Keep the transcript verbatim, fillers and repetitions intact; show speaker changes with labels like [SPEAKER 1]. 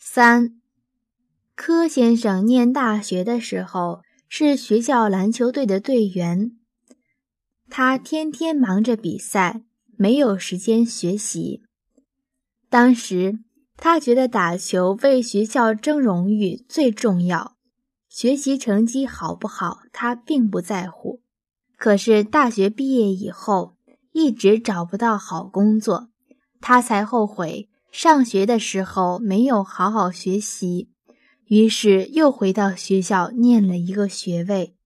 [SPEAKER 1] 三，柯先生念大学的时候是学校篮球队的队员，他天天忙着比赛，没有时间学习。当时他觉得打球为学校争荣誉最重要，学习成绩好不好他并不在乎。可是大学毕业以后一直找不到好工作，他才后悔上学的时候没有好好学习，于是又回到学校念了一个学位。